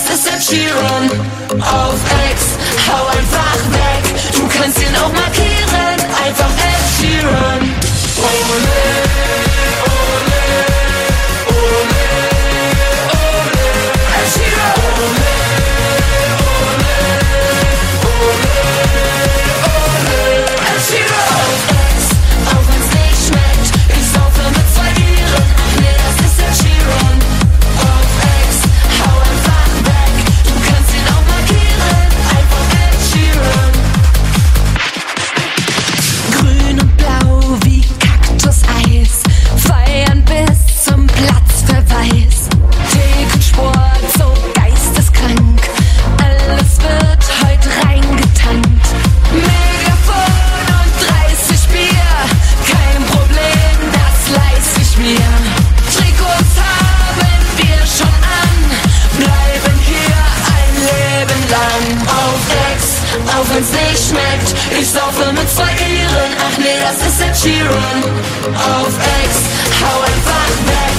das ist Ed Sheeran. Auf Ex, hau einfach weg. Du kannst ihn auch markieren, einfach Ed Sheeran. Ole, ole, ole, ole, Ed Sheeran. Ole, ole, ole, ole, Ed Sheeran. Auf Ex, auch wenn's nicht schmeckt, ich saufe mit 2 Bieren. Ach nee, das ist Ed Sheeran. Auf Ex, hau einfach weg. Du kannst ihn auch markieren, einfach Ed Sheeran. Grün und blau wie Kaktuseis, feiern bis zum Platzverweis. Thekenssport so geisteskrank, alles wird heut reingetankt. Megafon und 30 Bier, kein Problem, das leist ich mir. Trikots haben wir schon an, bleiben hier ein Leben lang. Auf Ex, auch wenn's nicht schmeckt, ich saufe mit 2 Iren. Ach nee, das ist Ed Sheeran. Auf Ex, hau einfach weg.